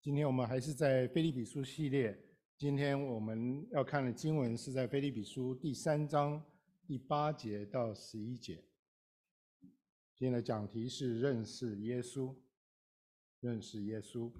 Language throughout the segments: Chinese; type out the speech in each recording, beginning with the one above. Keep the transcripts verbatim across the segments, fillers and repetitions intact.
今天我们还是在腓立比书系列，今天我们要看的经文是在腓立比书第三章第八节到十一节。今天的讲题是认识耶稣，认识耶稣。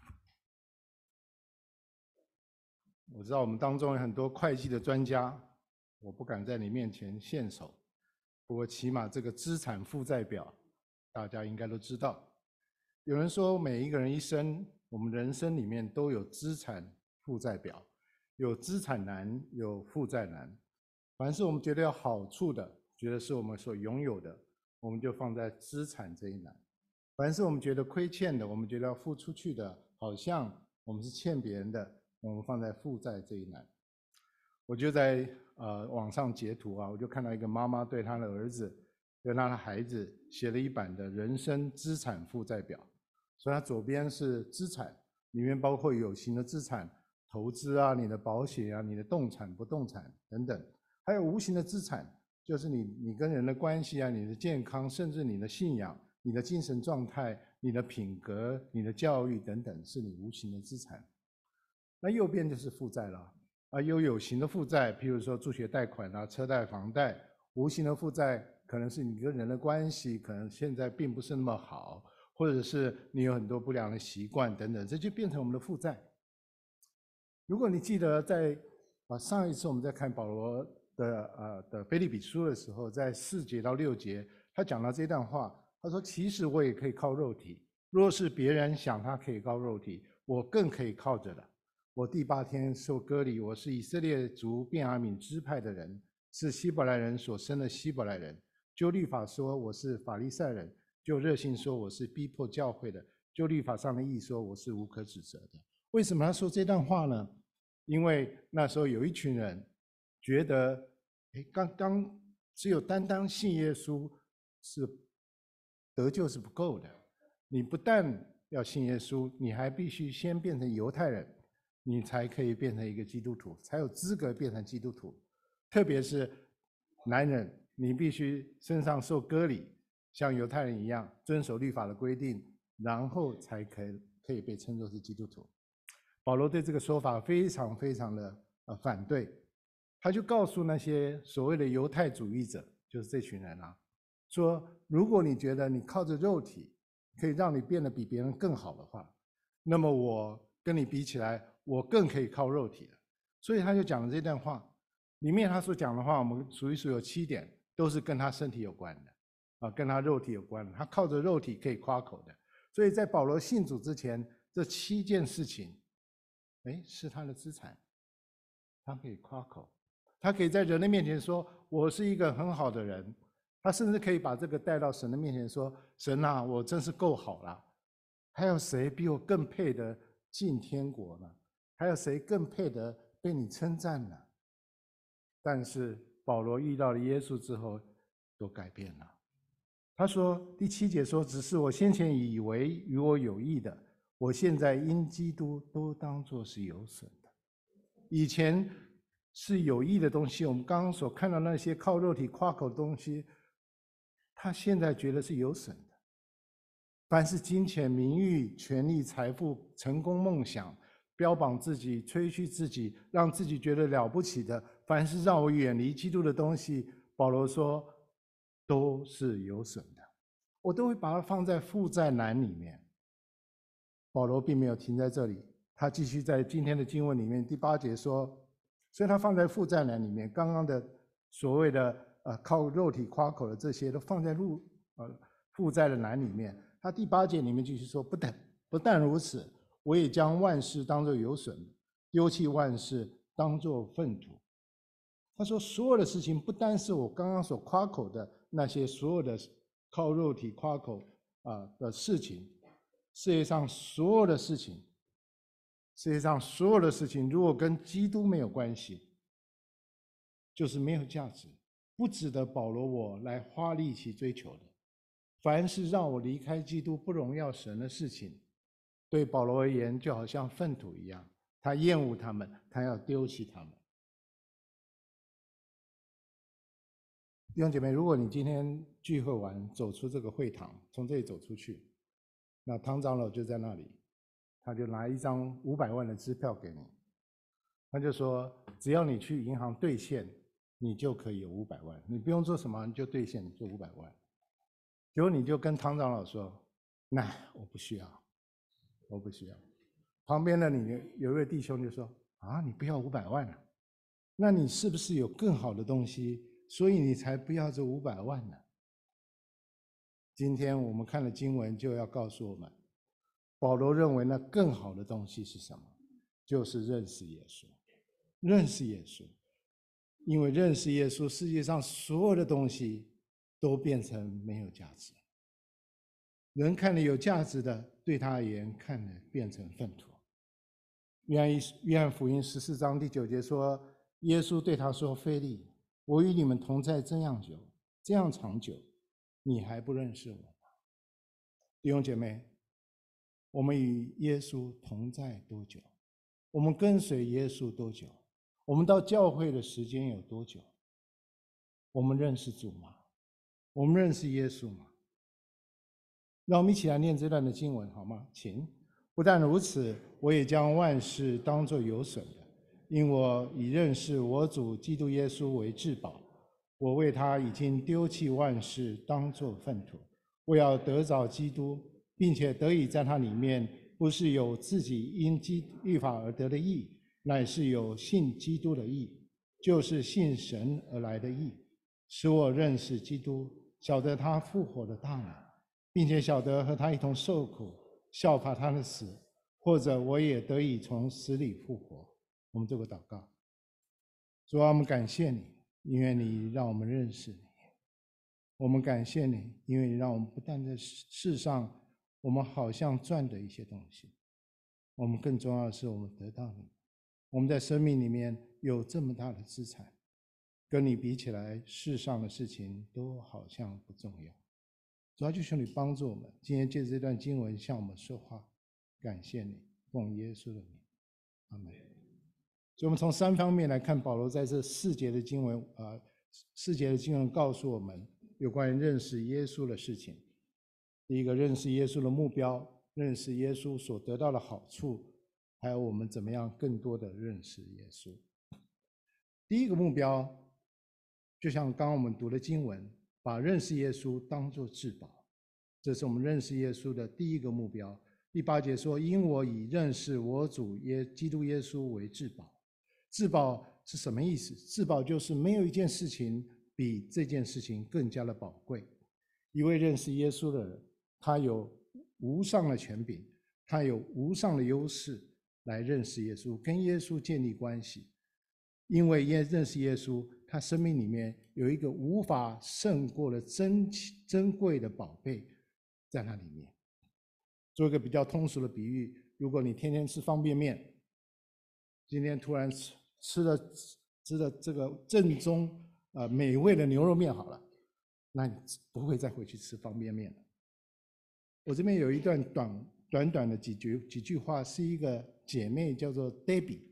我知道我们当中有很多会计的专家，我不敢在你面前献丑，不过起码这个资产负债表，大家应该都知道。有人说，每一个人一生，我们人生里面都有资产负债表，有资产栏，有负债栏。凡是我们觉得有好处的，觉得是我们所拥有的，我们就放在资产这一栏；凡是我们觉得亏欠的，我们觉得要付出去的，好像我们是欠别人的，我们放在负债这一栏。我就在呃网上截图啊，我就看到一个妈妈对她的儿子，对她的孩子写了一版的人生资产负债表。所以它左边是资产，里面包括有形的资产、投资啊、你的保险啊、你的动产、不动产等等，还有无形的资产，就是你你跟人的关系啊、你的健康，甚至你的信仰、你的精神状态、你的品格、你的教育等等，是你无形的资产。那右边就是负债了啊，有有形的负债，譬如说助学贷款啊、车贷、房贷；无形的负债可能是你跟人的关系，可能现在并不是那么好。或者是你有很多不良的习惯等等，这就变成我们的负债。如果你记得在啊上一次我们在看保罗的呃的腓立比书的时候，在四节到六节，他讲到这段话，他说：“其实我也可以靠肉体，若是别人想他可以靠肉体，我更可以靠着的。我第八天受割礼，我是以色列族便雅悯支派的人，是希伯来人所生的希伯来人。就律法说，我是法利赛人。”就热心说我是逼迫教会的，就律法上的义说我是无可指责的。为什么他说这段话呢？因为那时候有一群人觉得，哎，刚刚只有单单信耶稣是得救是不够的，你不但要信耶稣，你还必须先变成犹太人，你才可以变成一个基督徒，才有资格变成基督徒。特别是男人，你必须身上受割礼。像犹太人一样遵守律法的规定，然后才可以可以被称作是基督徒。保罗对这个说法非常非常的呃反对，他就告诉那些所谓的犹太主义者，就是这群人啊，说如果你觉得你靠着肉体可以让你变得比别人更好的话，那么我跟你比起来，我更可以靠肉体了。所以他就讲了这段话，里面他所讲的话，我们数一数有七点，都是跟他身体有关的。啊，跟他肉体有关，他靠着肉体可以夸口的，所以在保罗信主之前，这七件事情，哎，是他的资产，他可以夸口，他可以在人的面前说我是一个很好的人，他甚至可以把这个带到神的面前说，神啊，我真是够好了，还有谁比我更配得进天国呢？还有谁更配得被你称赞呢？但是保罗遇到了耶稣之后，都改变了。他说第七节说，只是我先前以为与我有益的，我现在因基督都当作是有损的。以前是有益的东西，我们刚刚所看到那些靠肉体夸口的东西，他现在觉得是有损的。凡是金钱、名誉、权力、财富、成功、梦想，标榜自己、吹嘘自己，让自己觉得了不起的，凡是让我远离基督的东西，保罗说都是有损的，我都会把它放在负债栏里面。保罗并没有停在这里，他继续在今天的经文里面第八节说，所以他放在负债栏里面，刚刚的所谓的呃靠肉体夸口的这些都放在入呃负债的栏里面。他第八节里面继续说，不但不但如此，我也将万事当作有损，丢弃万事当作粪土。他说所有的事情不单是我刚刚所夸口的那些所有的靠肉体夸口啊的事情，世界上所有的事情，世界上所有的事情如果跟基督没有关系，就是没有价值，不值得保罗我来花力气追求的。凡是让我离开基督不荣耀神的事情，对保罗而言就好像粪土一样，他厌恶他们，他要丢弃他们。弟兄姐妹，如果你今天聚会完走出这个会堂，从这里走出去，那汤长老就在那里， 他就拿一张五百万的支票给你，他就说只要你去银行兑现，你就可以有五百万，你不用做什么，你就兑现，你就五百万。结果你就跟唐长老说：“那我不需要，我不需要。”旁边的你有一位弟兄就说：“啊，你不要五百万啊？那你是不是有更好的东西，所以你才不要这五百万呢？”今天我们看了经文，就要告诉我们，保罗认为那更好的东西是什么？就是认识耶稣，认识耶稣。因为认识耶稣，世界上所有的东西都变成没有价值。人看了有价值的，对他而言看了变成粪土。约翰约翰福音十四章第九节说，耶稣对他说：“腓利，我与你们同在这样久，这样长久，你还不认识我吗？”弟兄姐妹，我们与耶稣同在多久？我们跟随耶稣多久？我们到教会的时间有多久？我们认识主吗？我们认识耶稣吗？让我们一起来念这段的经文好吗？请。不但如此，我也将万事当作有损的，因我以认识我主基督耶稣为至宝。我为他已经丢弃万事，当作粪土，我要得着基督，并且得以在他里面，不是有自己因基律法而得的义，乃是有信基督的义，就是信神而来的义，使我认识基督，晓得他复活的大能，并且晓得和他一同受苦，效法他的死，或者我也得以从死里复活。我们做个祷告。主啊，我们感谢你，因为你让我们认识你。我们感谢你，因为你让我们不但在世上我们好像赚的一些东西，我们更重要的是我们得到你。我们在生命里面有这么大的资产，跟你比起来，世上的事情都好像不重要。主要就求你帮助我们，今天借这段经文向我们说话。感谢你，奉耶稣的名，阿门。所以我们从三方面来看，保罗在这四节的经文，呃，四节的经文告诉我们有关于认识耶稣的事情。第一个，认识耶稣的目标，认识耶稣所得到的好处，还有我们怎么样更多的认识耶稣。第一个目标，就像刚刚我们读的经文，把认识耶稣当作至宝，这是我们认识耶稣的第一个目标。第八节说：“因我以认识我主耶基督耶稣为至宝。”至宝是什么意思？至宝就是没有一件事情比这件事情更加的宝贵。一位认识耶稣的人，他有无上的权柄，他有无上的优势来认识耶稣，跟耶稣建立关系。因为认识耶稣，他生命里面有一个无法胜过的珍珍贵的宝贝在那里面。做一个比较通俗的比喻，如果你天天吃方便面，今天突然吃吃了吃了这个正宗呃美味的牛肉面好了，那你不会再回去吃方便面了。我这边有一段短短短的几句几句话，是一个姐妹叫做 Debbie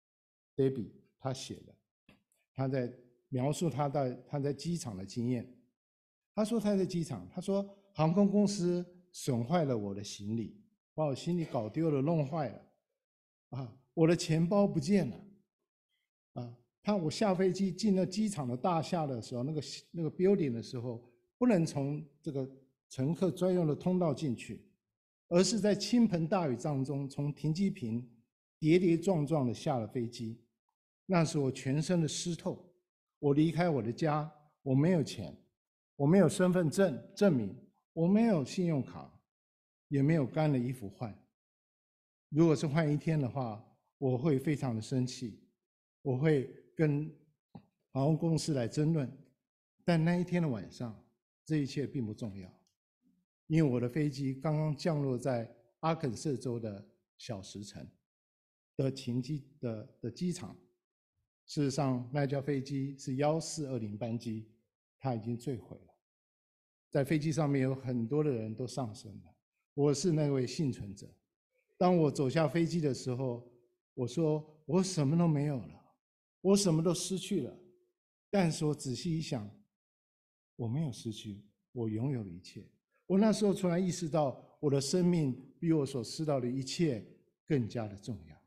Debbie 她写的，她在描述她在她在机场的经验。她说她在机场，她说航空公司损坏了我的行李，把我行李搞丢了，弄坏了，啊，我的钱包不见了，啊，他我下飞机进了机场的大厦的时候，那个那个 building 的时候，不能从这个乘客专用的通道进去，而是在倾盆大雨当中，从停机坪跌跌撞撞的下了飞机。那时我全身的湿透，我离开我的家，我没有钱，我没有身份证证明，我没有信用卡，也没有干的衣服换。如果是换一天的话，我会非常的生气，我会跟航空公司来争论。但那一天的晚上，这一切并不重要，因为我的飞机刚刚降落在阿肯色州的小石城的停机的的机场。事实上，那架飞机是一四二零班机，它已经坠毁了。在飞机上面有很多的人都丧生了，我是那位幸存者。当我走下飞机的时候，我说我什么都没有了，我什么都失去了。但是我仔细一想，我没有失去，我拥有了一切。我那时候突然意识到，我的生命比我所知道的一切更加的重要。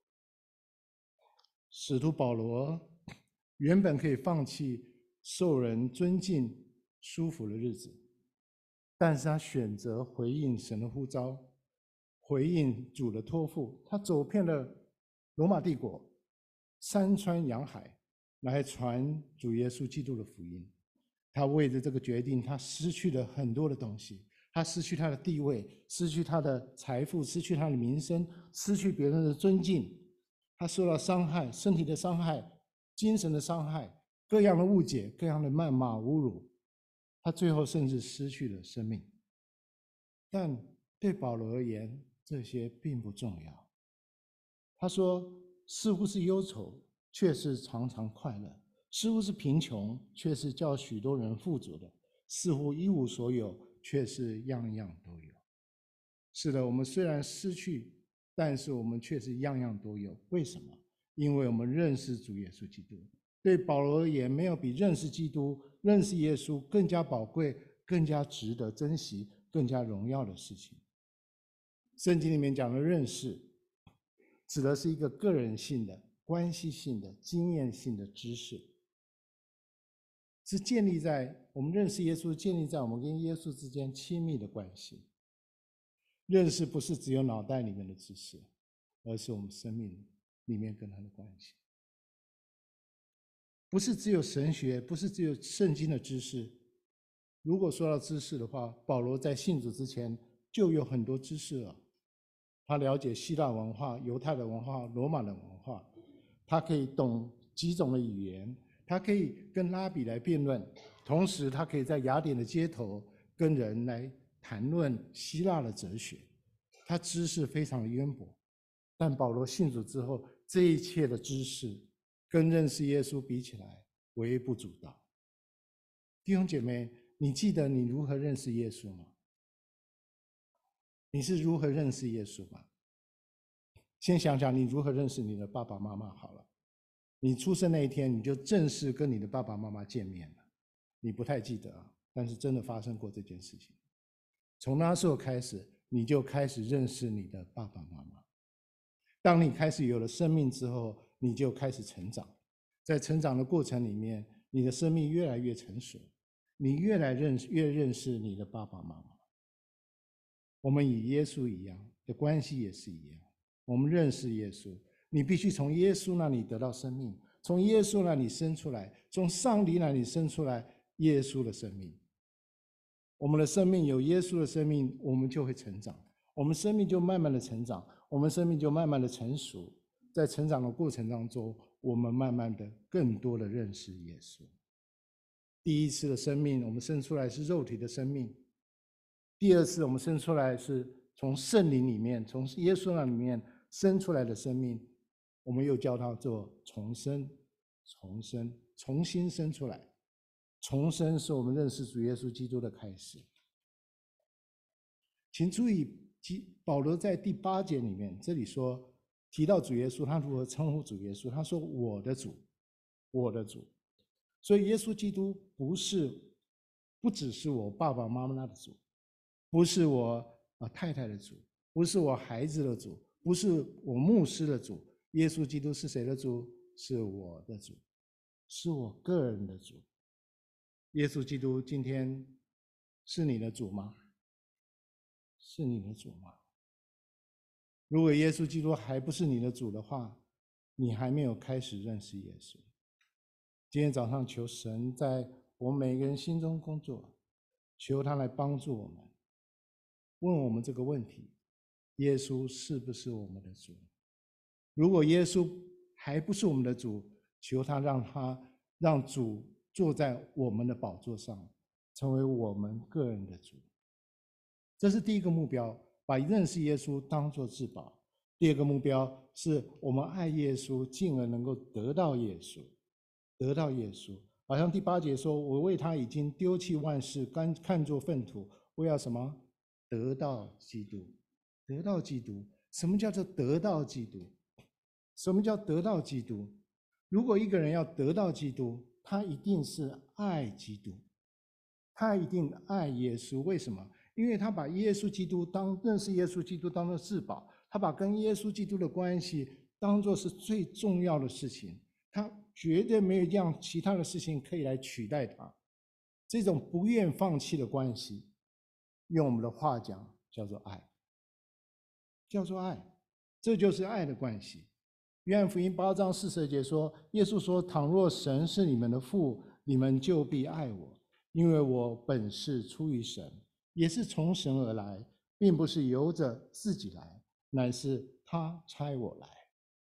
使徒保罗原本可以放弃受人尊敬、舒服的日子，但是他选择回应神的呼召，回应主的托付，他走遍了罗马帝国，山川洋海，来传主耶稣基督的福音。他为着这个决定，他失去了很多的东西，他失去他的地位，失去他的财富，失去他的名声，失去别人的尊敬，他受到伤害，身体的伤害，精神的伤害，各样的误解，各样的谩骂侮辱，他最后甚至失去了生命。但对保罗而言，这些并不重要。他说，似乎是忧愁，却是常常快乐；似乎是贫穷，却是叫许多人富足的；似乎一无所有，却是样样都有。是的，我们虽然失去，但是我们却是样样都有。为什么？因为我们认识主耶稣基督。对保罗而言，没有比认识基督、认识耶稣更加宝贵、更加值得珍惜、更加荣耀的事情。圣经里面讲的认识，指的是一个个人性的、关系性的、经验性的知识，是建立在我们认识耶稣，建立在我们跟耶稣之间亲密的关系。认识不是只有脑袋里面的知识，而是我们生命里面跟他的关系。不是只有神学，不是只有圣经的知识。如果说到知识的话，保罗在信主之前就有很多知识了。他了解希腊文化、犹太的文化、罗马的文化，他可以懂几种的语言，他可以跟拉比来辩论，同时他可以在雅典的街头跟人来谈论希腊的哲学，他知识非常的渊博。但保罗信主之后，这一切的知识跟认识耶稣比起来微不足道。弟兄姐妹，你记得你如何认识耶稣吗？你是如何认识耶稣吗？先想想你如何认识你的爸爸妈妈好了。你出生那一天，你就正式跟你的爸爸妈妈见面了。你不太记得啊，但是真的发生过这件事情。从那时候开始，你就开始认识你的爸爸妈妈。当你开始有了生命之后，你就开始成长。在成长的过程里面，你的生命越来越成熟，你越来认识越认识你的爸爸妈妈。我们与耶稣一样的关系也是一样，我们认识耶稣，你必须从耶稣那里得到生命，从耶稣那里生出来，从上帝那里生出来耶稣的生命。我们的生命有耶稣的生命，我们就会成长，我们生命就慢慢的成长，我们生命就慢慢的成熟。在成长的过程当中，我们慢慢的更多的认识耶稣。第一次的生命，我们生出来是肉体的生命。第二次我们生出来是从圣灵里面，从耶稣那里面生出来的生命，我们又叫它做重生、重生、重新生出来。重生是我们认识主耶稣基督的开始。请注意，保罗在第八节里面这里说，提到主耶稣，他如何称呼主耶稣？他说：“我的主，我的主。”所以耶稣基督不是，不只是我爸爸妈妈的主，不是我啊太太的主，不是我孩子的主，不是我牧师的主。耶稣基督是谁的主？是我的主，是我个人的主。耶稣基督今天是你的主吗？是你的主吗？如果耶稣基督还不是你的主的话，你还没有开始认识耶稣。今天早上求神在我们每个人心中工作，求他来帮助我们，问我们这个问题：耶稣是不是我们的主？如果耶稣还不是我们的主，求他让他让主坐在我们的宝座上，成为我们个人的主。这是第一个目标，把认识耶稣当作至宝。第二个目标是我们爱耶稣，进而能够得到耶稣，得到耶稣。好像第八节说：“我为他已经丢弃万事，看看作粪土，为要什么？得到基督，得到基督。什么叫做得到基督？什么叫得到基督？如果一个人要得到基督，他一定是爱基督，他一定爱耶稣。为什么？因为他把耶稣基督当认识耶稣基督当作至宝， 他把跟耶稣基督的关系当作是最重要的事情，他绝对没有一样其他的事情可以来取代他。这种不愿放弃的关系，用我们的话讲叫做爱，叫做爱，这就是爱的关系。约翰福音八章四十节说，耶稣说：“倘若神是你们的父，你们就必爱我，因为我本是出于神，也是从神而来，并不是由着自己来，乃是他差我来。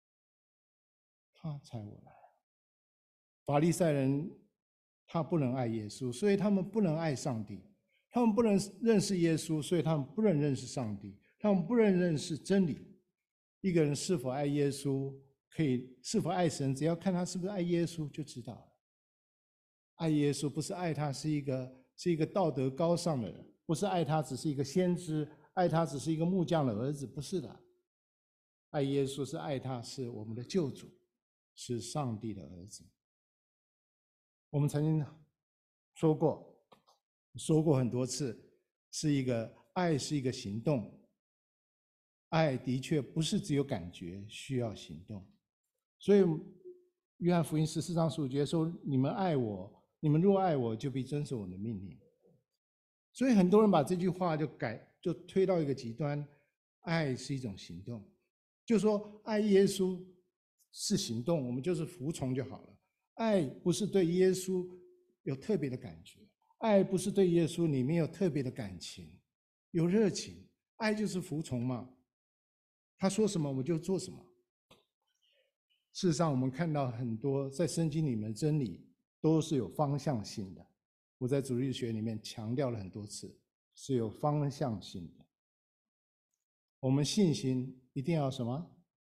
他差我来。”法利赛人他不能爱耶稣，所以他们不能爱上帝；他们不能认识耶稣，所以他们不能认识上帝；他们不能认识真理。一个人是否爱耶稣，可以是否爱神，只要看他是不是爱耶稣就知道了。爱耶稣不是爱他是一个是一个道德高尚的人，不是爱他只是一个先知，爱他只是一个木匠的儿子，不是的。爱耶稣是爱他是我们的救主，是上帝的儿子。我们曾经说过，说过很多次，是一个爱是一个行动，爱的确不是只有感觉，需要行动。所以约翰福音十四章十五节说：“你们爱我，你们若爱我，就必遵守我的命令。”所以很多人把这句话就改，就推到一个极端，爱是一种行动，就说爱耶稣是行动，我们就是服从就好了。爱不是对耶稣有特别的感觉，爱不是对耶稣里面有特别的感情，有热情，爱就是服从嘛。他说什么我们就做什么。事实上，我们看到很多在圣经里面的真理都是有方向性的。我在主日学里面强调了很多次，是有方向性的。我们信心一定要什么？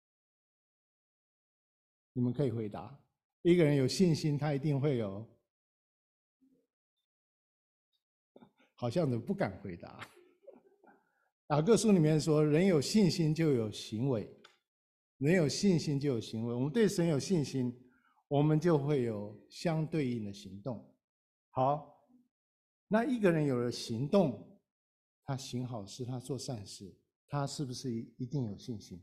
你们可以回答。一个人有信心，他一定会有，好像都不敢回答。雅各书里面说，人有信心就有行为，人有信心就有行为。我们对神有信心，我们就会有相对应的行动。好，那一个人有了行动，他行好事，他做善事，他是不是一定有信心？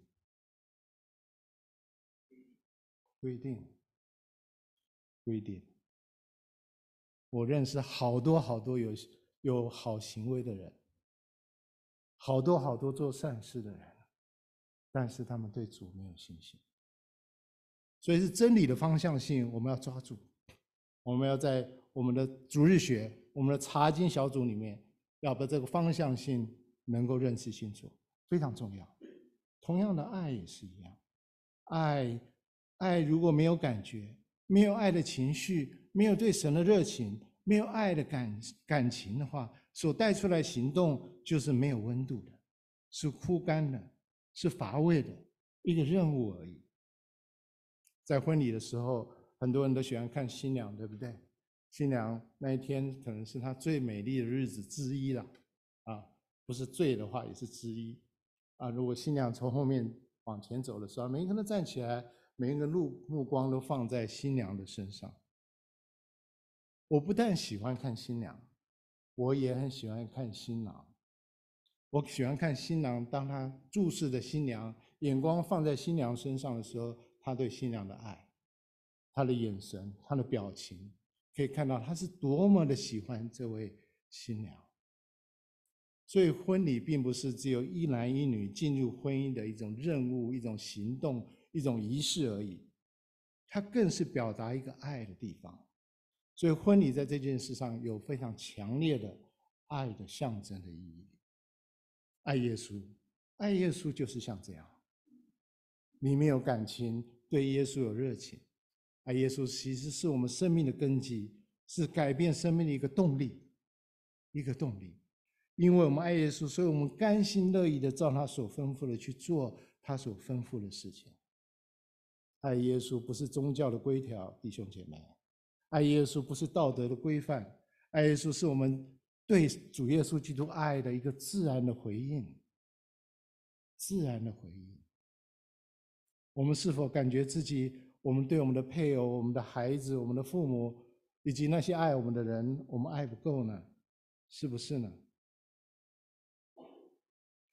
不一定。不一定。我认识好多好多有有好行为的人，好多好多做善事的人，但是他们对主没有信心。所以是真理的方向性，我们要抓住。我们要在我们的主日学、我们的查经小组里面，要把这个方向性能够认识清楚，非常重要。同样的，爱也是一样，爱爱如果没有感觉，没有爱的情绪，没有对神的热情，没有爱的感感情的话，所带出来行动就是没有温度的，是枯干的，是乏味的一个任务而已。在婚礼的时候，很多人都喜欢看新娘，对不对？新娘那一天可能是她最美丽的日子之一了，啊，不是最的话也是之一，啊，如果新娘从后面往前走的时候，每一个人都站起来，每一个目目光都放在新娘的身上。我不但喜欢看新娘，我也很喜欢看新郎。我喜欢看新郎，当他注视着新娘，眼光放在新娘身上的时候，他对新娘的爱，他的眼神，他的表情，可以看到他是多么的喜欢这位新娘。所以婚礼并不是只有一男一女进入婚姻的一种任务、一种行动、一种仪式而已，它更是表达一个爱的地方。所以婚礼在这件事上有非常强烈的爱的象征的意义。爱耶稣，爱耶稣就是像这样，里面有感情，对耶稣有热情。爱耶稣其实是我们生命的根基，是改变生命的一个动力，一个动力。因为我们爱耶稣，所以我们甘心乐意的照他所吩咐的去做他所吩咐的事情。爱耶稣不是宗教的规条，弟兄姐妹，爱耶稣不是道德的规范，爱耶稣是我们对主耶稣基督爱的一个自然的回应，自然的回应。我们是否感觉自己，我们对我们的配偶、我们的孩子、我们的父母，以及那些爱我们的人，我们爱不够呢？是不是呢？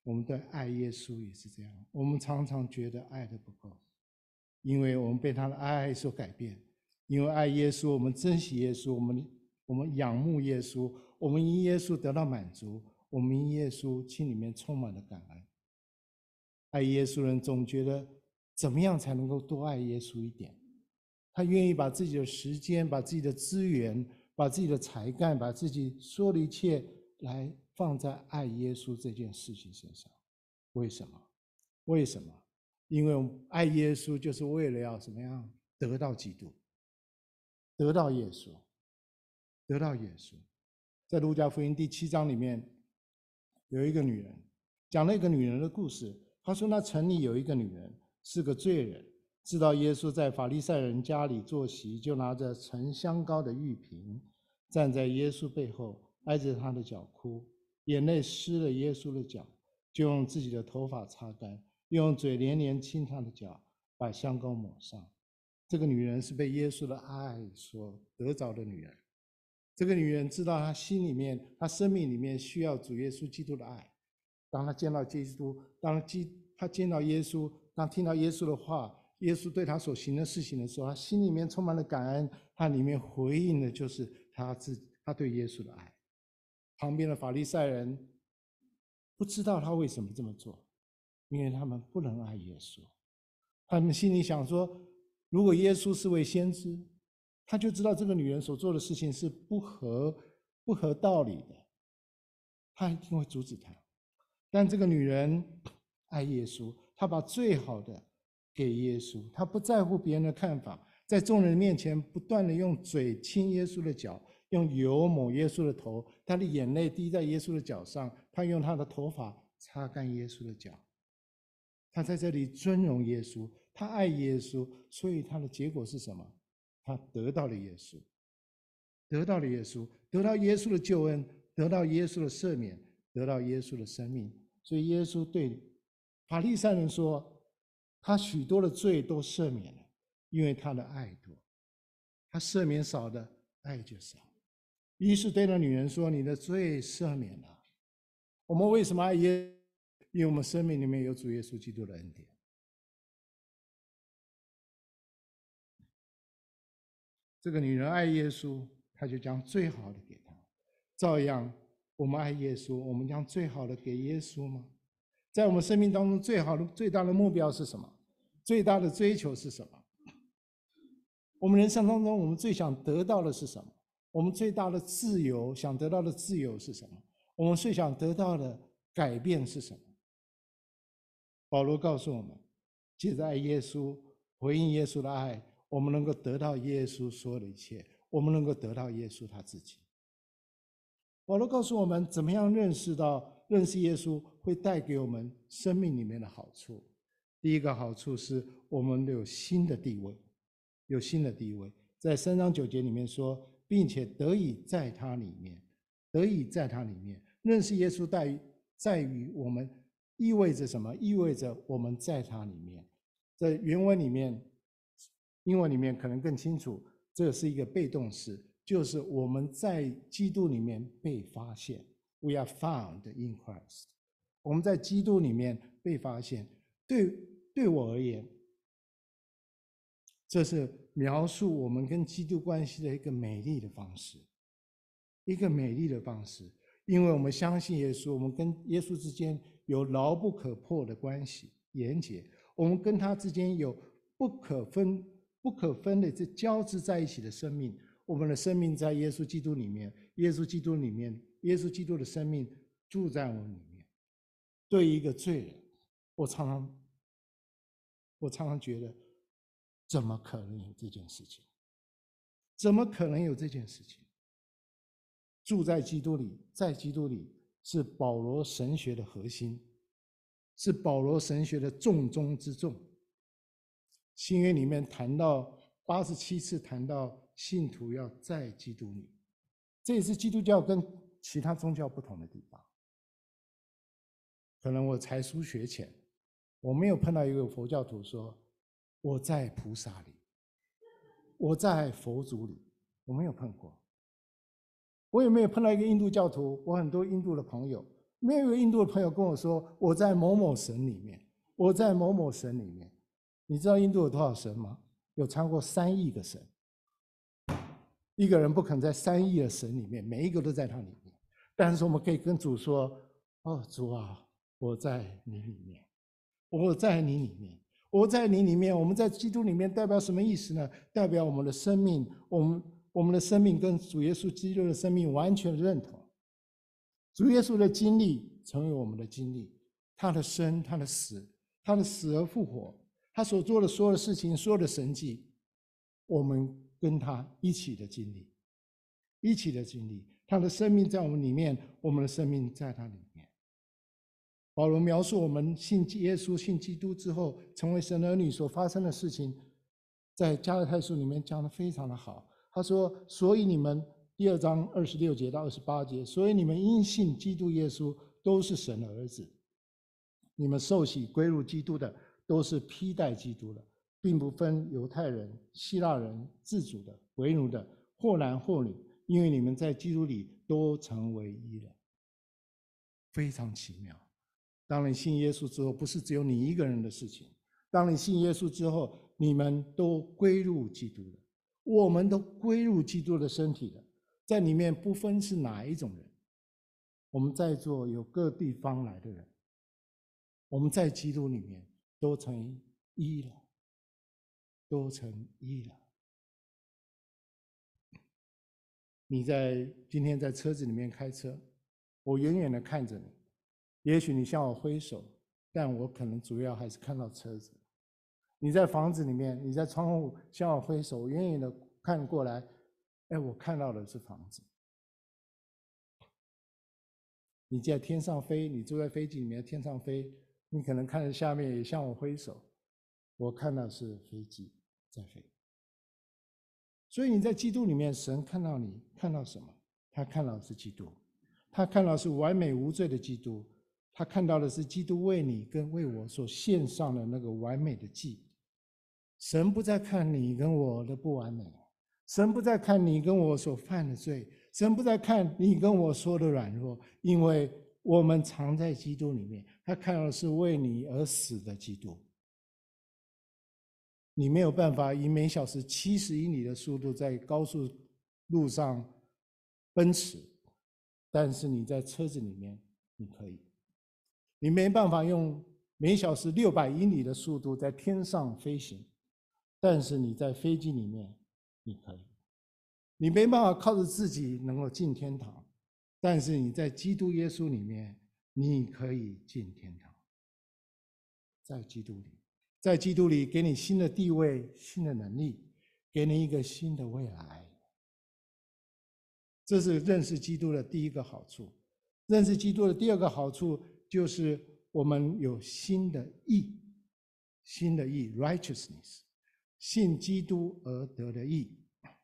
我们对爱耶稣也是这样，我们常常觉得爱的不够，因为我们被他的爱所改变。因为爱耶稣，我们珍惜耶稣，我们我们仰慕耶稣，我们因耶稣得到满足，我们因耶稣心里面充满了感恩。爱耶稣人总觉得怎么样才能够多爱耶稣一点？他愿意把自己的时间、把自己的资源、把自己的才干、把自己所有的一切来放在爱耶稣这件事情身上。为什么？为什么？因为我们爱耶稣就是为了要怎么样得到基督，得到耶稣，得到耶稣。在路加福音第七章里面，有一个女人讲了一个女人的故事。她说，那城里有一个女人是个罪人，知道耶稣在法利赛人家里坐席，就拿着盛香膏的玉瓶，站在耶稣背后，挨着他的脚哭，眼泪湿了耶稣的脚，就用自己的头发擦干，用嘴连连亲他的脚，把香膏抹上。这个女人是被耶稣的爱所得着的女人。这个女人知道她心里面，她生命里面需要主耶稣基督的爱。当她见到基督，当她见到耶稣，当听到耶稣的话，耶稣对她所行的事情的时候，她心里面充满了感恩，她里面回应的就是她自她对耶稣的爱。旁边的法利赛人不知道他为什么这么做，因为他们不能爱耶稣。他们心里想说，如果耶稣是位先知，他就知道这个女人所做的事情是不合不合道理的，他一定会阻止她。但这个女人爱耶稣，她把最好的给耶稣，她不在乎别人的看法，在众人面前不断的用嘴亲耶稣的脚，用油抹耶稣的头，她的眼泪滴在耶稣的脚上，她用她的头发擦干耶稣的脚。她在这里尊荣耶稣，她爱耶稣，所以她的结果是什么？她得到了耶稣，得到了耶稣，得到耶稣的救恩，得到耶稣的赦免，得到耶稣的生命。所以耶稣对法利赛人说，他许多的罪都赦免了，因为他的爱多。他赦免少的，爱就少。于是对那女人说，你的罪赦免了。我们为什么爱耶稣？因为我们生命里面有主耶稣基督的恩典。这个女人爱耶稣，她就将最好的给他。照样我们爱耶稣，我们将最好的给耶稣吗？在我们生命当中，最好的最大的目标是什么？最大的追求是什么？我们人生当中，我们最想得到的是什么？我们最大的自由，想得到的自由是什么？我们最想得到的改变是什么？保罗告诉我们，借着爱耶稣，回应耶稣的爱，我们能够得到耶稣所有的一切，我们能够得到耶稣他自己。保罗告诉我们，怎么样认识到认识耶稣会带给我们生命里面的好处。第一个好处是我们有新的地位，有新的地位。在三章九节里面说，并且得以在他里面，得以在他里面认识耶稣，在于在于我们意味着什么？意味着我们在他里面。在原文里面，英文里面可能更清楚，这是一个被动式，就是我们在基督里面被发现。We are found in Christ。我们在基督里面被发现。对对我而言，这是描述我们跟基督关系的一个美丽的方式，一个美丽的方式。因为我们相信耶稣，我们跟耶稣之间有牢不可破的关系连结，我们跟他之间有不可分不可分的这交织在一起的生命。我们的生命在耶稣基督里面，耶稣基督里面，耶稣基督的生命住在我们里面。对于一个罪人，我常常我常常觉得，怎么可能有这件事情？怎么可能有这件事情？住在基督里，在基督里是保罗神学的核心，是保罗神学的重中之重。新约里面谈到八十七次谈到信徒要在基督里，这也是基督教跟其他宗教不同的地方。可能我才疏学浅，我没有碰到一个佛教徒说我在菩萨里，我在佛祖里，我没有碰过。我也没有碰到一个印度教徒，我很多印度的朋友， 没有一个印度的朋友跟我说，我在某某神里面，我在某某神里面。你知道印度有多少神吗？有超过三亿个神。一个人不可能在三亿的神里面，每一个都在他里面。但是我们可以跟主说：“哦，主啊，我在你里面，我在你里面，我在你里面。”我们在基督里面代表什么意思呢？代表我们的生命，我们我们的生命跟主耶稣基督的生命完全认同。主耶稣的经历成为我们的经历，他的生，他的死，他的死而复活，他所做的所有的事情，所有的神迹，我们跟他一起的经历，一起的经历。他的生命在我们里面，我们的生命在他里面。保罗描述我们信耶稣、信基督之后，成为神儿女所发生的事情，在加拉太书里面讲得非常的好。他说：“所以你们。”第二章二十六节到二十八节，所以你们因信基督耶稣都是神的儿子，你们受洗归入基督的都是披戴基督的，并不分犹太人、希腊人、自主的、为奴的，或男或女，因为你们在基督里都成为一了。非常奇妙。当你信耶稣之后，不是只有你一个人的事情。当你信耶稣之后，你们都归入基督了，我们都归入基督的身体了。在里面不分是哪一种人，我们在座有各地方来的人，我们在基督里面都成一了，都成一了。你在今天在车子里面开车，我远远的看着你，也许你向我挥手，但我可能主要还是看到车子。你在房子里面，你在窗户向我挥手，我远远的看过来，哎，我看到的是房子。你在天上飞，你坐在飞机里面天上飞，你可能看着下面也向我挥手，我看到是飞机在飞。所以你在基督里面，神看到你看到什么？他看到的是基督，他看到的是完美无罪的基督，他看到的是基督为你跟为我所献上的那个完美的祭。神不再看你跟我的不完美，神不再看你跟我所犯的罪，神不再看你跟我说的软弱，因为我们藏在基督里面，他看到的是为你而死的基督。你没有办法以每小时七十英里的速度在高速路上奔驰，但是你在车子里面你可以。你没办法用每小时六百英里的速度在天上飞行，但是你在飞机里面你可以。你没办法靠着自己能够进天堂，但是你在基督耶稣里面你可以进天堂。在基督里，在基督里给你新的地位、新的能力，给你一个新的未来。这是认识基督的第一个好处。认识基督的第二个好处就是我们有新的义，新的义 righteousness， 信基督而得的义。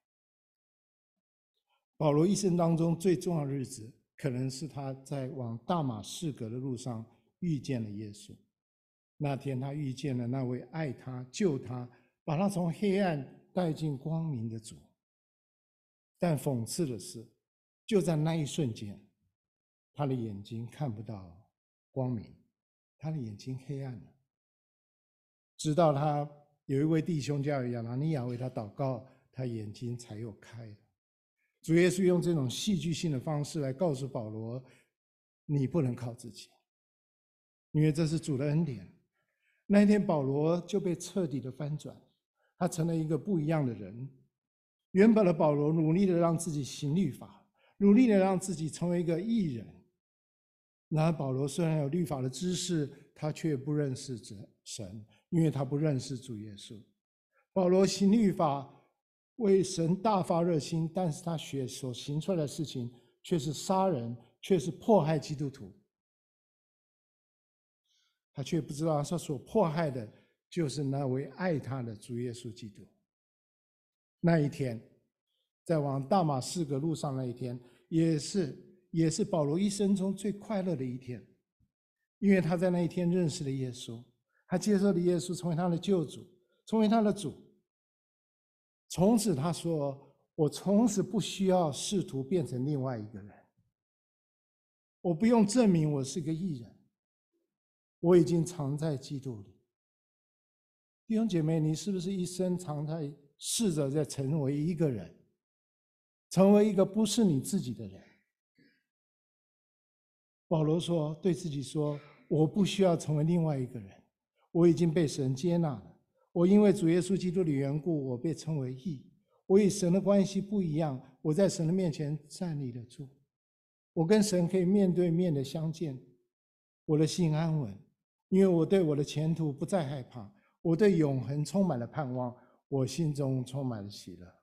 保罗一生当中最重要的日子，可能是他在往大马士革的路上遇见了耶稣。那天他遇见了那位爱他、救他、把他从黑暗带进光明的主。但讽刺的是，就在那一瞬间，他的眼睛看不到光明，他的眼睛黑暗了。直到他有一位弟兄叫亚拿尼亚为他祷告，他眼睛才又开了。主耶稣用这种戏剧性的方式来告诉保罗，你不能靠自己，因为这是主的恩典。那一天保罗就被彻底的翻转，他成了一个不一样的人。原本的保罗努力的让自己行律法，努力的让自己成为一个义人。然而保罗虽然有律法的知识，他却不认识神，因为他不认识主耶稣。保罗行律法，为神大发热心，但是他所所行出来的事情却是杀人，却是迫害基督徒。他却不知道他所迫害的就是那位爱他的主耶稣基督。那一天，在往大马士革路上那一天，也是也是保罗一生中最快乐的一天，因为他在那一天认识了耶稣，他接受了耶稣成为他的救主，成为他的主。从此他说，我从此不需要试图变成另外一个人， 我不用证明我是个义人，我已经藏在基督里。弟兄姐妹，你是不是一生常在试着在成为一个人，成为一个不是你自己的人？保罗说，对自己说，我不需要成为另外一个人，我已经被神接纳了。我因为主耶稣基督的缘故，我被称为义。我与神的关系不一样，我在神的面前站立得住。我跟神可以面对面的相见，我的心安稳，因为我对我的前途不再害怕，我对永恒充满了盼望，我心中充满了喜乐。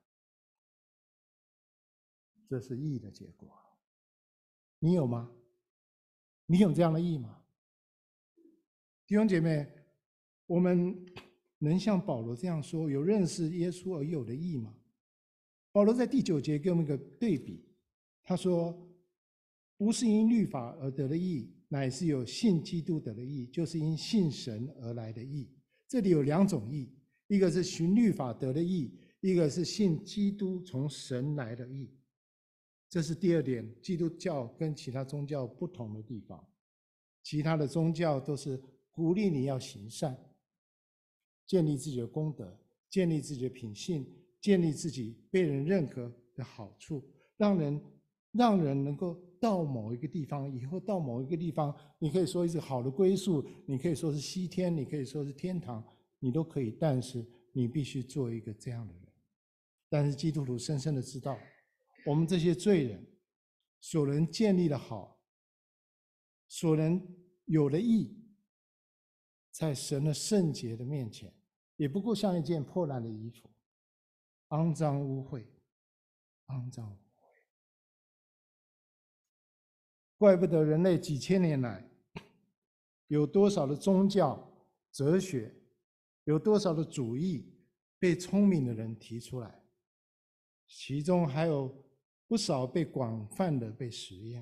这是义的结果。你有吗？你有这样的义吗？弟兄姐妹，我们能像保罗这样说，有认识耶稣而有的义吗？保罗在第九节给我们一个对比，他说，不是因律法而得的义，乃是有信基督得的义，就是因信神而来的义。这里有两种义，一个是循律法得的义，一个是信基督从神来的义。这是第二点，基督教跟其他宗教不同的地方。其他的宗教都是鼓励你要行善，建立自己的功德，建立自己的品性，建立自己被人认可的好处，让人让人能够到某一个地方，以后到某一个地方，你可以说是好的归宿，你可以说是西天，你可以说是天堂，你都可以，但是你必须做一个这样的人。但是基督徒深深的知道，我们这些罪人所能建立的好，所能有的义，在神的圣洁的面前，也不过像一件破烂的衣服，肮脏污秽，肮脏污秽。怪不得人类几千年来，有多少的宗教、哲学，有多少的主义被聪明的人提出来，其中还有不少被广泛的被实验。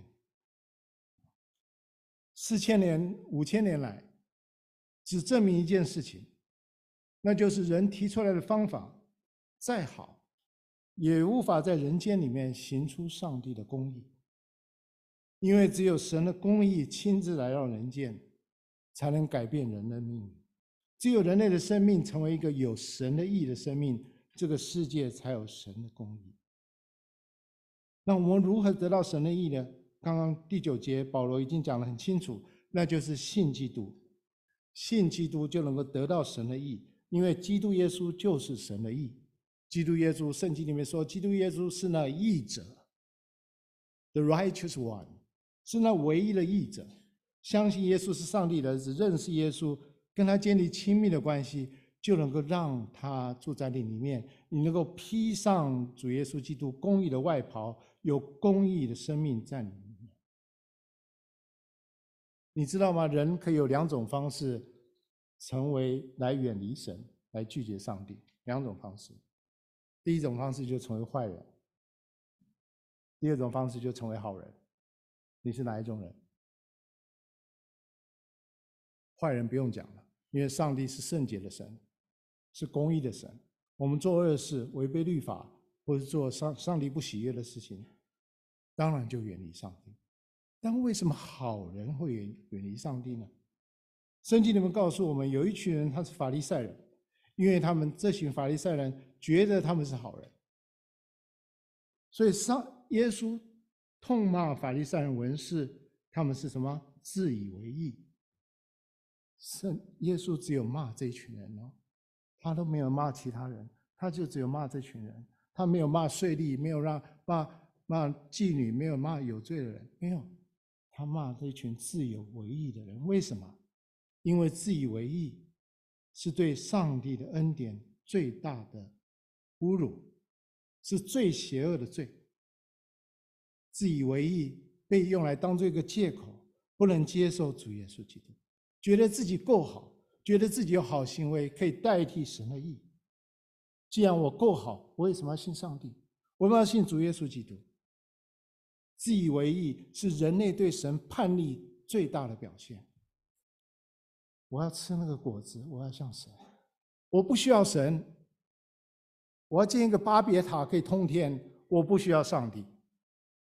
四千年、五千年来，只证明一件事情，那就是人提出来的方法再好，也无法在人间里面行出上帝的公义。因为只有神的公义亲自来到人间，才能改变人的命运。只有人类的生命成为一个有神的义的生命，这个世界才有神的公义。那我们如何得到神的义呢？刚刚第九节保罗已经讲得很清楚，那就是信基督。信基督就能够得到神的义，因为基督耶稣就是神的义。基督耶稣，圣经里面说，基督耶稣是那义者 ，the righteous one， 是那唯一的义者。相信耶稣是上帝的儿子，认识耶稣，跟他建立亲密的关系，就能够让他住在你里面，你能够披上主耶稣基督公义的外袍，有公义的生命在你里面。你知道吗？人可以有两种方式成为来远离神，来拒绝上帝。两种方式，第一种方式就成为坏人，第二种方式就成为好人。你是哪一种人？坏人不用讲了，因为上帝是圣洁的神，是公义的神。我们做恶事、违背律法，或是做上上帝不喜悦的事情，当然就远离上帝。但为什么好人会远远离上帝呢？圣经里面告诉我们，有一群人他是法利赛人，因为他们这群法利赛人觉得他们是好人，所以上耶稣痛骂法利赛人文士，他们是什么？自以为义。圣耶稣只有骂这一群人哦，他都没有骂其他人，他就只有骂这群人。他没有骂税吏，没有让骂骂妓女，没有骂有罪的人，没有。他骂这一群自以为义的人。为什么？因为自以为义是对上帝的恩典最大的侮辱，是最邪恶的罪。自以为义被用来当做一个借口，不能接受主耶稣基督，觉得自己够好，觉得自己有好行为可以代替神的义。既然我够好，我为什么要信上帝？我们要信主耶稣基督。自以为义是人类对神叛逆最大的表现。我要吃那个果子，我要像神，我不需要神。我要建一个巴别塔可以通天，我不需要上帝。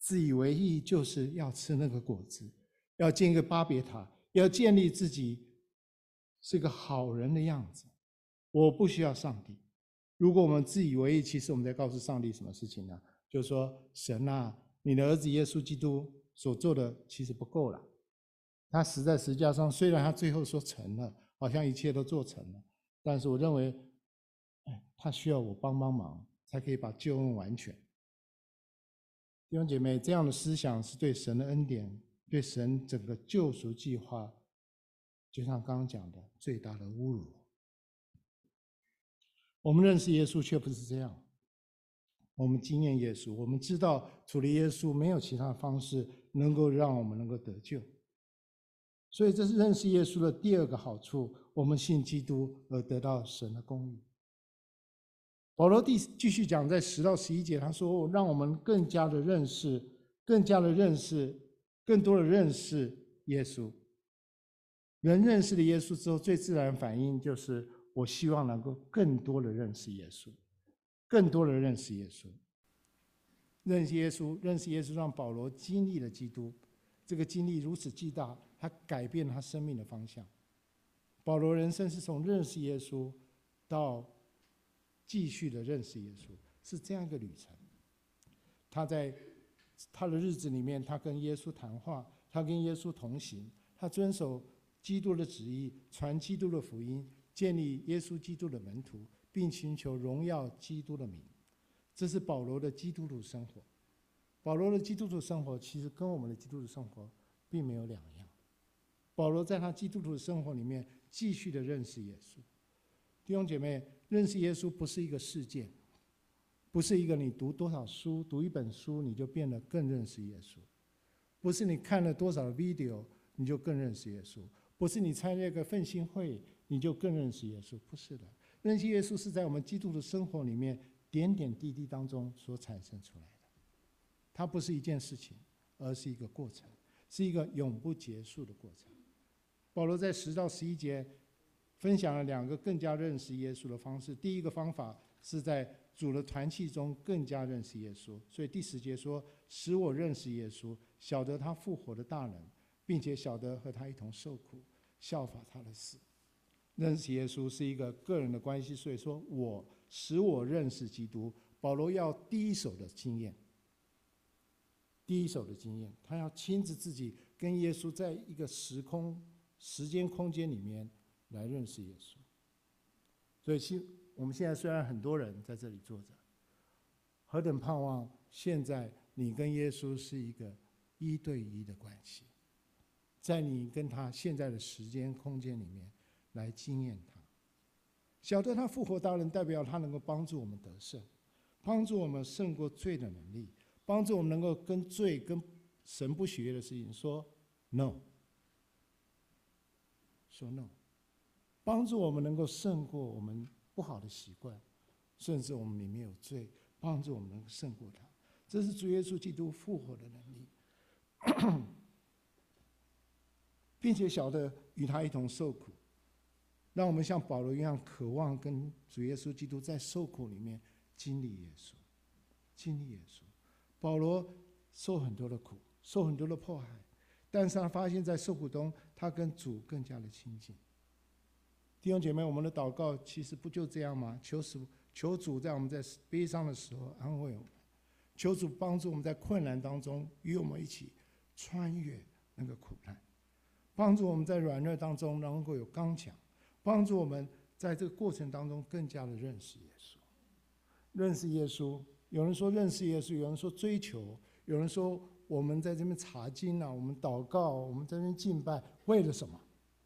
自以为意就是要吃那个果子，要建一个巴别塔，要建立自己是个好人的样子。我不需要上帝。如果我们自以为意，其实我们在告诉上帝什么事情呢？就是说，神啊，你的儿子耶稣基督所做的其实不够了。他死在十字架上，虽然他最后说成了，好像一切都做成了，但是我认为，哎，他需要我帮帮忙，才可以把救恩完全。弟兄姐妹，这样的思想是对神的恩典，对神整个救赎计划，就像刚刚讲的，最大的侮辱。我们认识耶稣却不是这样，我们经验耶稣，我们知道除了耶稣没有其他方式能够让我们能够得救。所以这是认识耶稣的第二个好处，我们信基督而得到神的公义。保罗第继续讲，在十到十一节，他说：“让我们更加的认识，更加的认识，更多的认识耶稣。人认识了耶稣之后，最自然反应就是我希望能够更多的认识耶稣，更多的认识耶稣。认识耶稣，认识耶稣，让保罗经历了基督，这个经历如此巨大，他改变了他生命的方向。保罗人生是从认识耶稣到继续的认识耶稣，是这样一个旅程。他在他的日子里面，他跟耶稣谈话，他跟耶稣同行，他遵守基督的旨意，传基督的福音，建立耶稣基督的门徒，并寻求荣耀基督的名。这是保罗的基督徒生活。保罗的基督徒生活其实跟我们的基督徒生活并没有两样。保罗在他基督徒的生活里面继续的认识耶稣。弟兄姐妹，认识耶稣不是一个事件，不是一个你读多少书，读一本书你就变得更认识耶稣，不是你看了多少 video 你就更认识耶稣，不是你参加一个奋兴会你就更认识耶稣，不是的。认识耶稣是在我们基督的生活里面点点滴滴当中所产生出来的，它不是一件事情，而是一个过程，是一个永不结束的过程。保罗在十到十一节分享了两个更加认识耶稣的方式。第一个方法是在主的团契中更加认识耶稣，所以第十节说：“使我认识耶稣，晓得他复活的大能，并且晓得和他一同受苦，效法他的死。”认识耶稣是一个个人的关系，所以说我使我认识基督。保罗要第一手的经验，第一手的经验，他要亲自自己跟耶稣在一个时空、时间、空间里面来认识耶稣。所以，我们现在虽然很多人在这里坐着，何等盼望现在你跟耶稣是一个一对一的关系，在你跟他现在的时间、空间里面来经验他，晓得他复活大能，代表他能够帮助我们得胜，帮助我们胜过罪的能力，帮助我们能够跟罪、跟神不喜悦的事情说 no， 说 no， 帮助我们能够胜过我们不好的习惯，甚至我们里面有罪，帮助我们能够胜过它。这是主耶稣基督复活的能力，并且晓得与他一同受苦，让我们像保罗一样渴望跟主耶稣基督在受苦里面经历耶稣，经历耶稣。保罗受很多的苦，受很多的迫害，但是他发现在受苦中他跟主更加的亲近。弟兄姐妹，我们的祷告其实不就这样吗？求主求主在我们在悲伤的时候安慰我们，求主帮助我们在困难当中与我们一起穿越那个苦难，帮助我们在软弱当中能够有刚强，帮助我们在这个过程当中更加的认识耶稣。认识耶稣，有人说认识耶稣，有人说追求，有人说我们在这边查经啊，我们祷告，我们在这边敬拜，为了什么？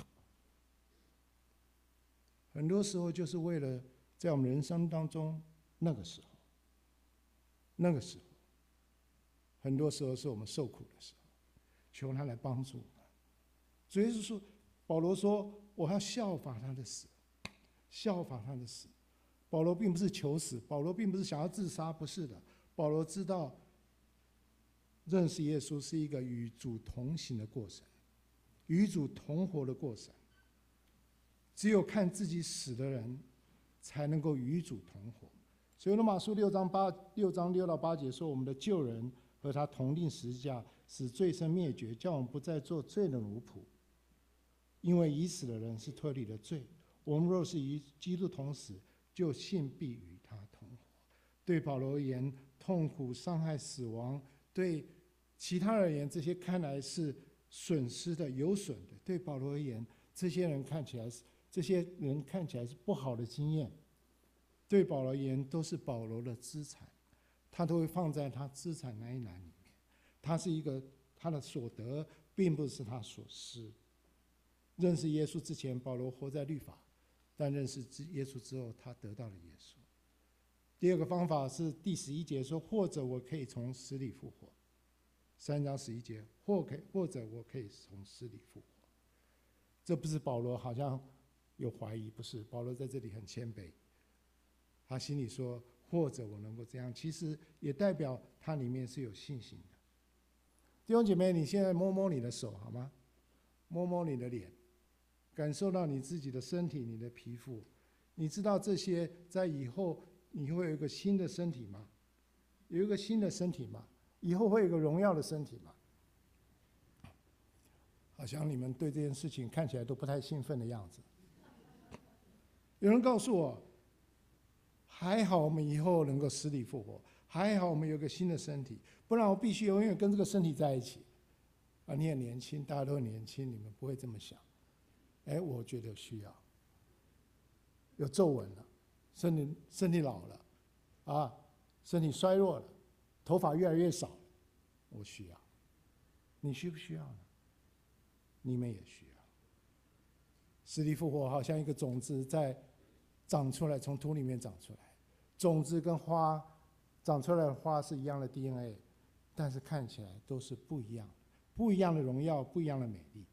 很多时候就是为了在我们人生当中那个时候，那个时候，很多时候是我们受苦的时候，求他来帮助我们。主耶稣说，保罗说，我要效法他的死，效法他的死。保罗并不是求死，保罗并不是想要自杀，不是的。保罗知道，认识耶稣是一个与主同行的过程，与主同活的过程。只有看自己死的人，才能够与主同活。所以罗马书六章八六章六到八节说，我们的旧人和他同定十字架，使罪身灭绝，叫我们不再做罪的奴仆。因为已死的人是脱离了罪，我们若是与基督同死，就信必与他同活。对保罗而言，痛苦、伤害、死亡，对其他而言，这些看来是损失的、有损的；对保罗而言，这些人看起来是这些人看起来是不好的经验。对保罗而言，都是保罗的资产，他都会放在他资产那一栏里面。他是一个他的所得，并不是他所失。认识耶稣之前，保罗活在律法；但认识耶稣之后，他得到了耶稣。第二个方法是第十一节说：“或者我可以从死里复活。”三章十一节，或可或者我可以从死里复活。这不是保罗好像有怀疑，不是，保罗在这里很谦卑。他心里说：“或者我能够这样。”其实也代表他里面是有信心的。弟兄姐妹，你现在摸摸你的手好吗？摸摸你的脸，感受到你自己的身体、你的皮肤。你知道这些在以后你会有一个新的身体吗？有一个新的身体吗？以后会有一个荣耀的身体吗？好像你们对这件事情看起来都不太兴奋的样子。有人告诉我，还好我们以后能够死里复活，还好我们有个新的身体，不然我必须永远跟这个身体在一起。啊，你很年轻，大家都很年轻，你们不会这么想。哎，我觉得需要。有皱纹了，身体身体老了，啊，身体衰弱了，头发越来越少了，我需要。你需不需要呢？你们也需要。死里复活好像一个种子在长出来，从土里面长出来。种子跟花长出来的花是一样的 D N A， 但是看起来都是不一样的，不一样的荣耀，不一样的美丽。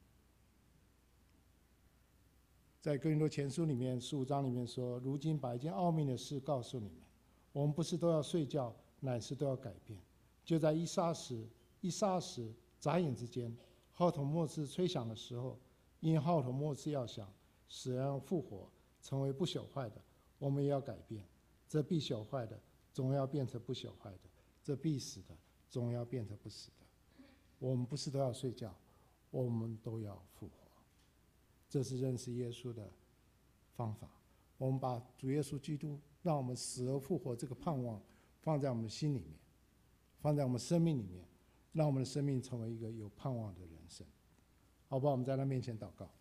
在哥林多前书里面十五章里面说：“如今把一件奥秘的事告诉你们，我们不是都要睡觉，乃是都要改变。就在一霎时、一霎时、眨眼之间，号筒末次吹响的时候，因号筒末次要响，使人复活，成为不朽坏的，我们也要改变。这必朽坏的，总要变成不朽坏的；这必死的，总要变成不死的。我们不是都要睡觉，我们都要复活。”这是认识耶稣的方法。我们把主耶稣基督让我们死而复活这个盼望放在我们的心里面，放在我们生命里面，让我们的生命成为一个有盼望的人生。好不好？我们在他面前祷告。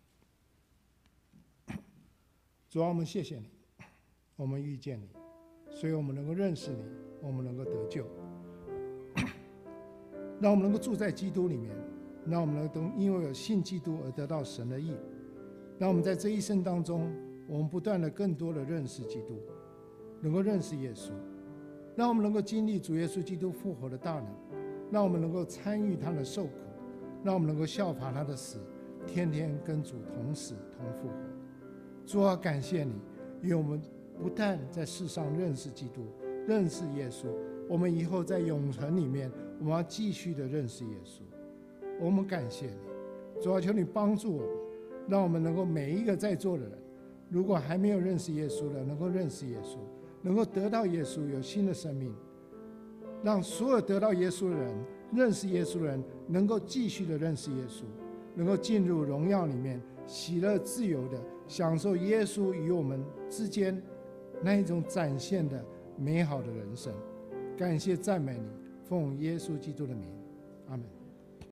主啊，我们谢谢你，我们遇见你，所以我们能够认识你，我们能够得救，让我们能够住在基督里面，让我们能够因为有信基督而得到神的义。让我们在这一生当中，我们不断的更多的认识基督，能够认识耶稣，让我们能够经历主耶稣基督复活的大能，让我们能够参与他的受苦，让我们能够效法他的死，天天跟主同死同复活。主啊，感谢你，因为我们不但在世上认识基督，认识耶稣，我们以后在永恒里面，我们要继续的认识耶稣。我们感谢你，主啊，求你帮助我们，让我们能够每一个在座的人，如果还没有认识耶稣的，能够认识耶稣，能够得到耶稣，有新的生命。让所有得到耶稣的人，认识耶稣的人，能够继续的认识耶稣，能够进入荣耀里面，喜乐自由的享受耶稣与我们之间那一种展现的美好的人生。感谢赞美你，奉耶稣基督的名，阿们。